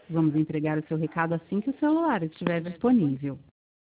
Vamos entregar o seu recado assim que o celular estiver disponível.